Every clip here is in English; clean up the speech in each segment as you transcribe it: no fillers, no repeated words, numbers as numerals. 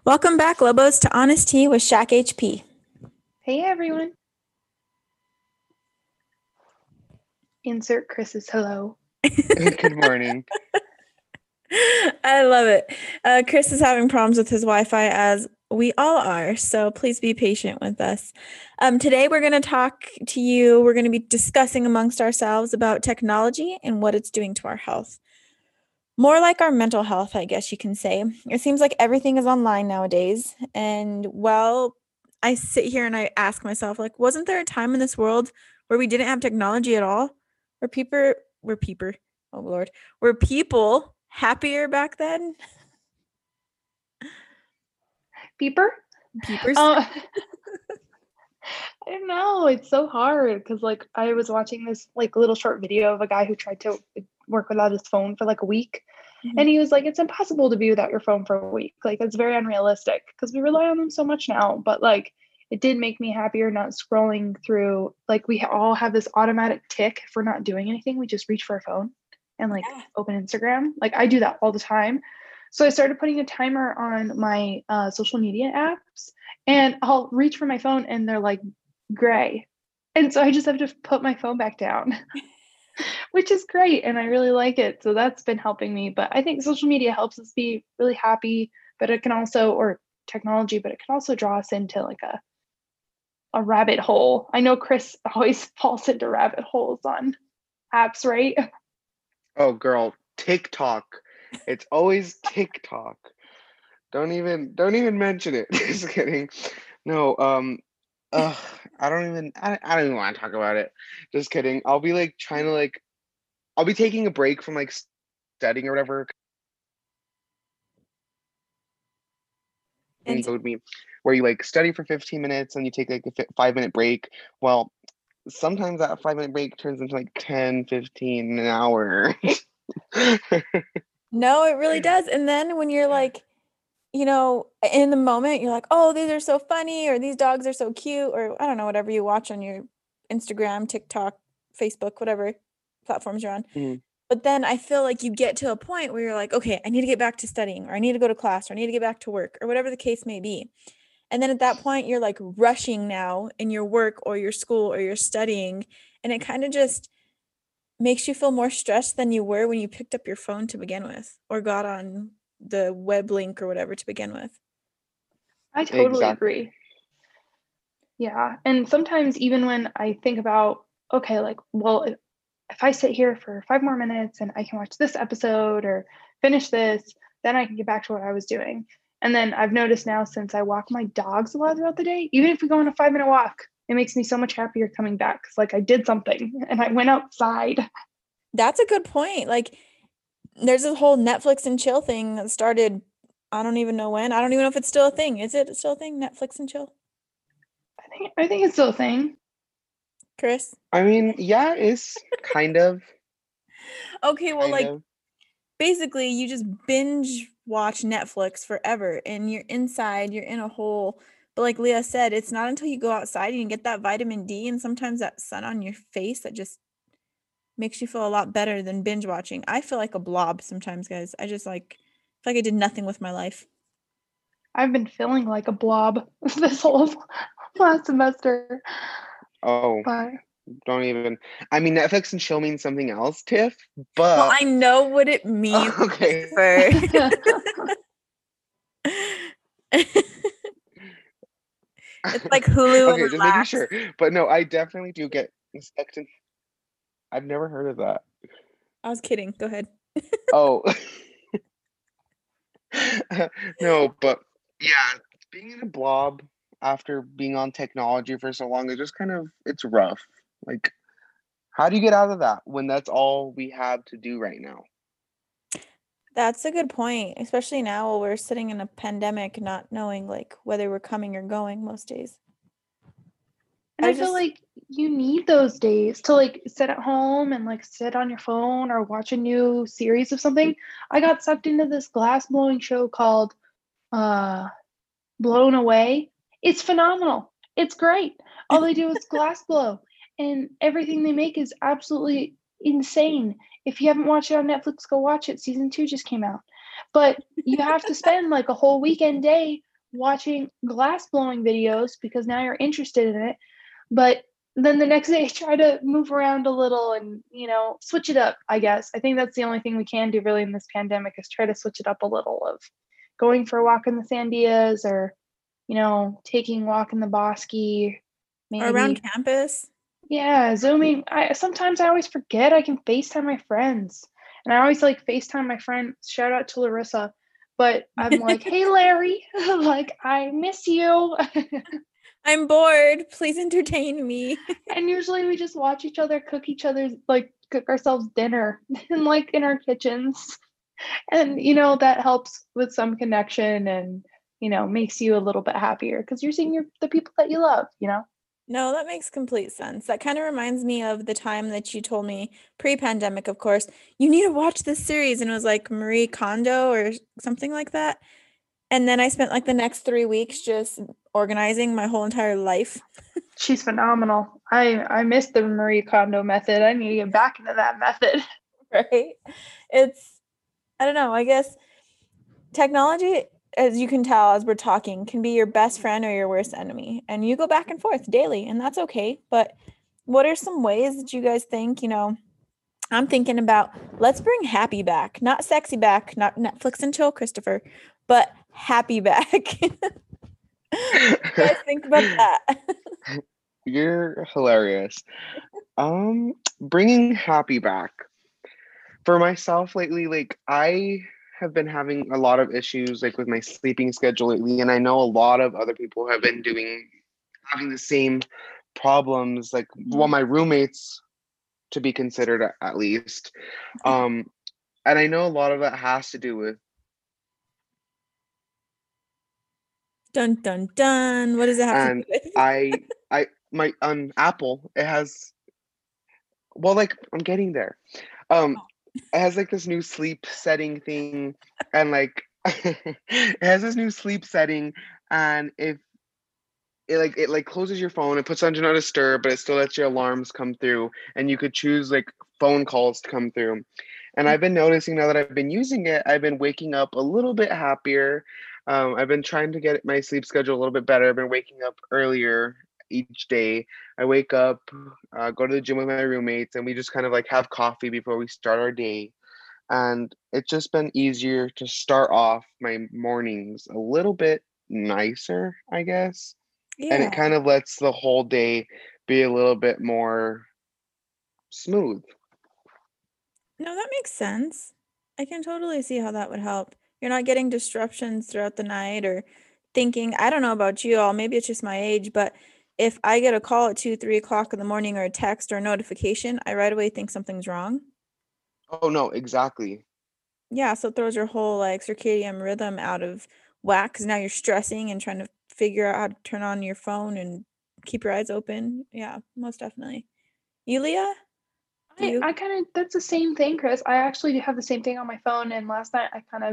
Welcome back, Lobos, to Honest Tea with Shaq HP. Hey, everyone. Insert Chris's hello. Good morning. I love it. Chris is having problems with his Wi-Fi, as we all are, so please be patient with us. Today, we're going to talk to you. We're going to be discussing amongst ourselves about technology and what it's doing to our health. More like our mental health, I guess you can say. It seems like everything is online nowadays. And well, I sit here and I ask myself, like, wasn't there a time in this world where we didn't have technology at all? Were people happier back then? Peepers? I don't know. It's so hard because I was watching this little short video of a guy who tried to work without his phone for a week. Mm-hmm. And he was like, it's impossible to be without your phone for a week. It's very unrealistic because we rely on them so much now. But it did make me happier not scrolling through. We all have this automatic tick if we're not doing anything. We just reach for our phone and open Instagram. I do that all the time. So I started putting a timer on my social media apps, and I'll reach for my phone and they're gray. And so I just have to put my phone back down, which is great. And I really like it. So that's been helping me. But I think social media helps us be really happy, but it can also, or technology, but it can also draw us into a rabbit hole. I know Chris always falls into rabbit holes on apps, right? Oh, girl, TikTok. It's always TikTok. Don't even mention it. Just kidding. No, I don't even want to talk about it. Just kidding. I'll be trying to I'll be taking a break from studying or whatever. And go with me, where you study for 15 minutes and you take a 5-minute break. Well, sometimes that 5-minute break turns into 10, 15, an hour. No, it really does. And then when you're in the moment, you're like, oh, these are so funny, or these dogs are so cute, or I don't know, whatever you watch on your Instagram, TikTok, Facebook, whatever platforms you're on. Mm-hmm. But then I feel like you get to a point where you're like, okay, I need to get back to studying, or I need to go to class, or I need to get back to work, or whatever the case may be. And then at that point, you're rushing now in your work or your school or your studying. And it kind of just makes you feel more stressed than you were when you picked up your phone to begin with, or got on the web link or whatever to begin with. I totally agree. Yeah. And sometimes even when I think about, okay, if I sit here for 5 more minutes and I can watch this episode or finish this, then I can get back to what I was doing. And then I've noticed now, since I walk my dogs a lot throughout the day, even if we go on a 5-minute walk, it makes me so much happier coming back. Because I did something and I went outside. That's a good point. There's a whole Netflix and chill thing that started, I don't even know when. I don't even know if it's still a thing. Is it still a thing, Netflix and chill? I think it's still a thing. Chris? I mean, yeah, it's kind of. Okay, well, basically you just binge watch Netflix forever and you're inside, you're in a hole. But like Leah said, it's not until you go outside and you get that vitamin D and sometimes that sun on your face that just makes you feel a lot better than binge watching. I feel like a blob sometimes, guys. I just feel like I did nothing with my life. I've been feeling like a blob this whole last semester. Oh, but don't even. I mean, Netflix and chill means something else, Tiff. But well, I know what it means. Okay. It's like Hulu. Okay, just making sure. But no, I definitely do get sucked in. I've never heard of that. I was kidding. Go ahead. Oh. No, but yeah, being in a blob after being on technology for so long, it's rough. How do you get out of that when that's all we have to do right now? That's a good point, especially now while we're sitting in a pandemic, not knowing whether we're coming or going most days. And I feel like you need those days to sit at home and sit on your phone or watch a new series of something. I got sucked into this glass blowing show called Blown Away. It's phenomenal. It's great. All they do is glass blow, and everything they make is absolutely insane. If you haven't watched it on Netflix, go watch it. Season 2 just came out. But you have to spend a whole weekend day watching glass blowing videos because now you're interested in it. But then the next day, try to move around a little and, switch it up, I guess. I think that's the only thing we can do really in this pandemic is try to switch it up a little of going for a walk in the Sandias or, taking a walk in the Bosque, Or around maybe. campus. Yeah, Zooming. Sometimes I always forget I can FaceTime my friends. And I always like FaceTime my friend. Shout out to Larissa. But I'm like, hey Larry, like I miss you. I'm bored. Please entertain me. And usually we just watch each other cook ourselves dinner and like in our kitchens. And that helps with some connection and makes you a little bit happier because you're seeing the people that you love. No, that makes complete sense. That kind of reminds me of the time that you told me pre-pandemic, of course, you need to watch this series. And it was like Marie Kondo or something like that. And then I spent like the next 3 weeks just organizing my whole entire life. She's phenomenal. I miss the Marie Kondo method. I need to get back into that method. Right? I don't know, I guess technology, as you can tell as we're talking, can be your best friend or your worst enemy. And you go back and forth daily, and that's okay. But what are some ways that you guys think, I'm thinking about let's bring happy back, not sexy back, not Netflix and chill, Christopher, but happy back. What do you guys think about that? You're hilarious. Bringing happy back. For myself lately, like I have been having a lot of issues like with my sleeping schedule lately, and I know a lot of other people have been having the same problems, like my roommates to be considered at least. And I know a lot of it has to do with Dun dun dun. What does it have to do with? my on Apple, it has I'm getting there. It has like this new sleep setting thing, and like it has this new sleep setting, and if it closes your phone, it puts on do not disturb, but it still lets your alarms come through, and you could choose like phone calls to come through. And I've been noticing now that I've been using it, I've been waking up a little bit happier. I've been trying to get my sleep schedule a little bit better. I've been waking up earlier each day. I wake up, go to the gym with my roommates, and we just kind of like have coffee before we start our day. And it's just been easier to start off my mornings a little bit nicer, I guess. And it Yeah. kind of lets the whole day be a little bit more smooth. No, that makes sense. I can totally see how that would help. You're not getting disruptions throughout the night or thinking, I don't know about you all, maybe it's just my age, but if I get a call at 2, 3 o'clock in the morning or a text or a notification, I right away think something's wrong. Oh no, exactly. Yeah, so it throws your whole like circadian rhythm out of whack because now you're stressing and trying to figure out how to turn on your phone and keep your eyes open. Yeah, most definitely. Yulia, do you? I kind of that's the same thing, Chris. I actually do have the same thing on my phone, and last night I kind of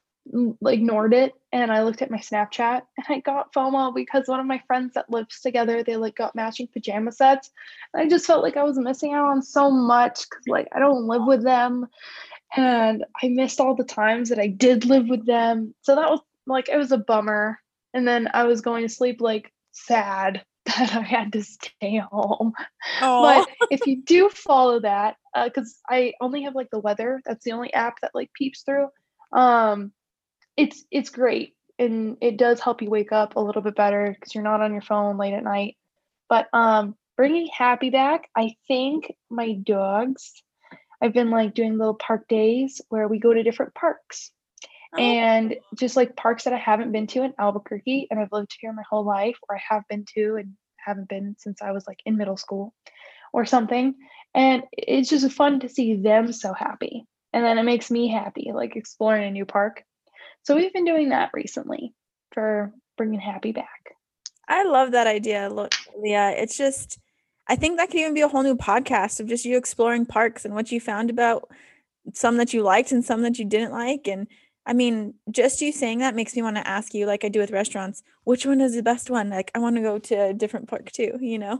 ignored it and I looked at my Snapchat and I got FOMO because one of my friends that lives together, they like got matching pajama sets. And I just felt like I was missing out on so much because like I don't live with them and I missed all the times that I did live with them. So that was like it was a bummer. And then I was going to sleep like sad that I had to stay home. Oh, But if you do follow that, because I only have like the weather, that's the only app that like peeps through. Um, it's great and it does help you wake up a little bit better because you're not on your phone late at night. But bringing happy back, I think my dogs, I've been like doing little park days where we go to different parks and just like parks that I haven't been to in Albuquerque and I've lived here my whole life or I have been to and haven't been since I was like in middle school or something. And it's just fun to see them so happy. And then it makes me happy, like exploring a new park. So we've been doing that recently for bringing happy back. I love that idea, Leah. It's just, I think that could even be a whole new podcast of just you exploring parks and what you found about some that you liked and some that you didn't like. And I mean, just you saying that makes me want to ask you, like I do with restaurants, which one is the best one? Like, I want to go to a different park too, you know?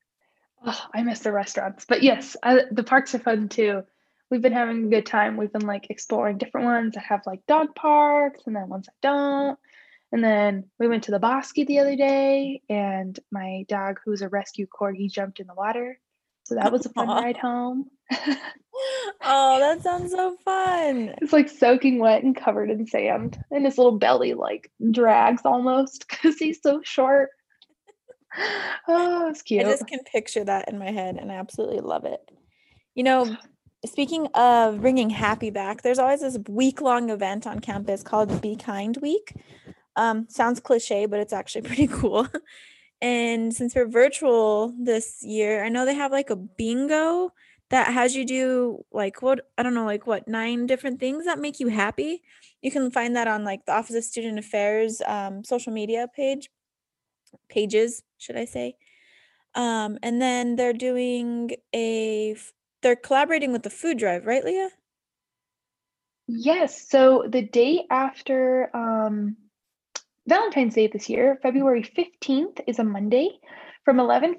Oh, I miss the restaurants, but yes, the parks are fun too. We've been having a good time. We've been like exploring different ones that have like dog parks and then ones that don't. And then we went to the Bosque the other day, and my dog, who's a rescue corgi, jumped in the water. So that was a fun Aw. ride home. Oh, that sounds so fun. It's like soaking wet and covered in sand, and his little belly like drags almost because he's so short. Oh, it's I cute. just can picture that in my head and I absolutely love it. You know, speaking of bringing happy back, there's always this week-long event on campus called Be Kind Week. Sounds cliche, but it's actually pretty cool. And since we're virtual this year, I know they have like a bingo that has you do like I don't know, like what, 9 different things that make you happy. You can find that on like the Office of Student Affairs social media pages, should I say. And then they're doing they're collaborating with the food drive, right, Leah? Yes. So the day after Valentine's Day this year, February 15th, is a Monday from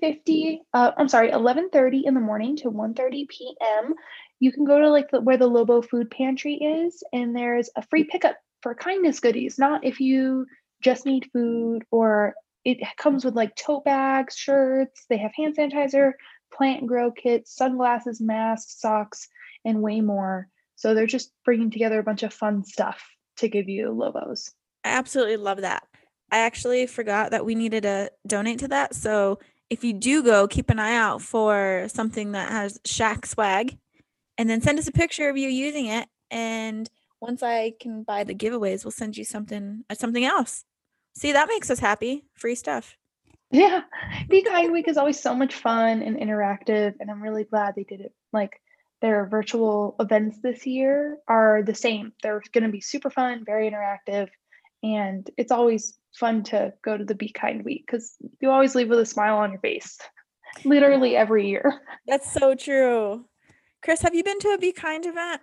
11:30 in the morning to 1:30 p.m. You can go to like where the Lobo Food Pantry is, and there's a free pickup for kindness goodies. Not if you just need food, or it comes with like tote bags, shirts, they have hand sanitizer, plant and grow kits, sunglasses, masks, socks, and way more. So they're just bringing together a bunch of fun stuff to give you, Lobos. I absolutely love that. I actually forgot that we needed to donate to that. So if you do go, keep an eye out for something that has Shaq swag and then send us a picture of you using it. And once I can buy the giveaways, we'll send you something else. See, that makes us happy. Free stuff. Yeah. Be Kind Week is always so much fun and interactive, and I'm really glad they did it. Like their virtual events this year are the same. They're going to be super fun, very interactive, and it's always fun to go to the Be Kind Week because you always leave with a smile on your face, literally every year. That's so true. Chris, have you been to a Be Kind event?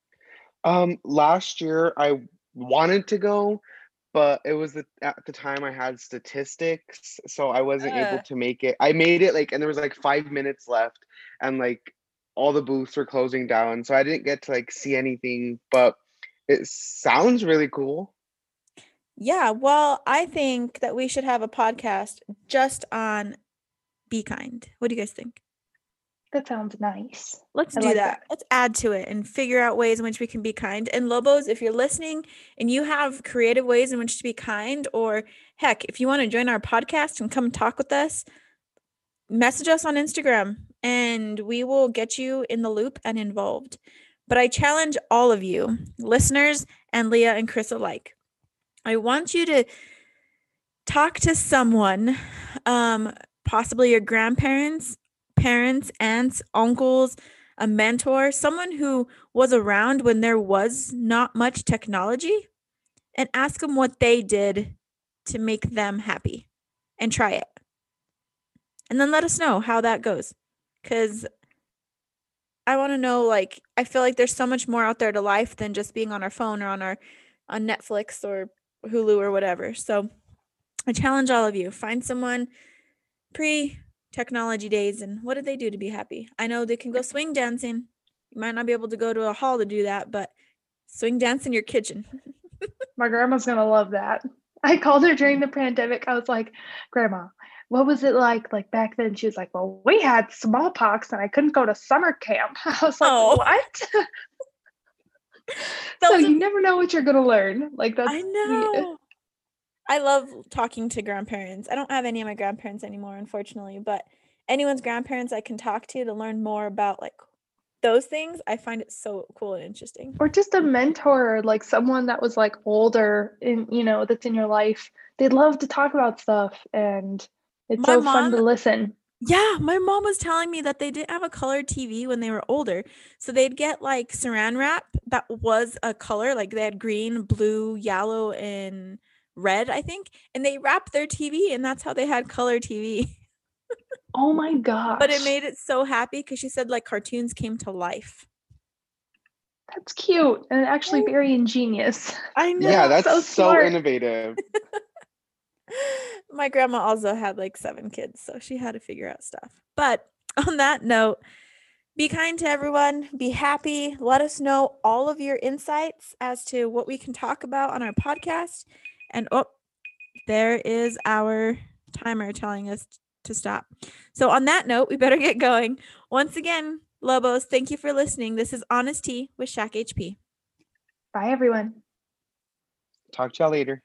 Last year I wanted to go, but it was at the time I had statistics, so I wasn't able to make it. I made it like, and there was like 5 minutes left, and like all the booths were closing down, so I didn't get to like see anything, but it sounds really cool. Yeah, well, I think that we should have a podcast just on Be Kind. What do you guys think? That sounds nice. Let's I do like that. Let's add to it and figure out ways in which we can be kind. And Lobos, if you're listening and you have creative ways in which to be kind, or heck, if you want to join our podcast and come talk with us, message us on Instagram and we will get you in the loop and involved. But I challenge all of you, listeners and Leah and Chris alike. I want you to talk to someone, possibly your grandparents, parents, aunts, uncles, a mentor, someone who was around when there was not much technology, and ask them what they did to make them happy and try it. And then let us know how that goes. Because I want to know, like, I feel like there's so much more out there to life than just being on our phone or on Netflix or Hulu or whatever. So I challenge all of you, find someone pre-technology days and what did they do to be happy? I know they can go swing dancing. You might not be able to go to a hall to do that, but swing dance in your kitchen. My grandma's going to love that. I called her during the pandemic. I was like, Grandma, what was it like back then? She was like, well, we had smallpox and I couldn't go to summer camp. I was like, what? So you never know what you're going to learn. Like that's I know. I love talking to grandparents. I don't have any of my grandparents anymore, unfortunately, but anyone's grandparents I can talk to learn more about like those things. I find it so cool and interesting. Or just a mentor, like someone that was like older in, that's in your life. They'd love to talk about stuff and it's so fun to listen. Yeah, my mom was telling me that they didn't have a color TV when they were older. So they'd get like saran wrap that was a color, like they had green, blue, yellow, and red, I think. And they wrapped their TV and that's how they had color TV. Oh my gosh. But it made it so happy because she said like cartoons came to life. That's cute and actually very ingenious. I know. Yeah, that's so innovative. My grandma also had like 7 kids, so she had to figure out stuff. But on that note, be kind to everyone. Be happy. Let us know all of your insights as to what we can talk about on our podcast. And there is our timer telling us to stop. So on that note, we better get going. Once again, Lobos, thank you for listening. This is Honest Tea with Shaq HP. Bye, everyone. Talk to y'all later.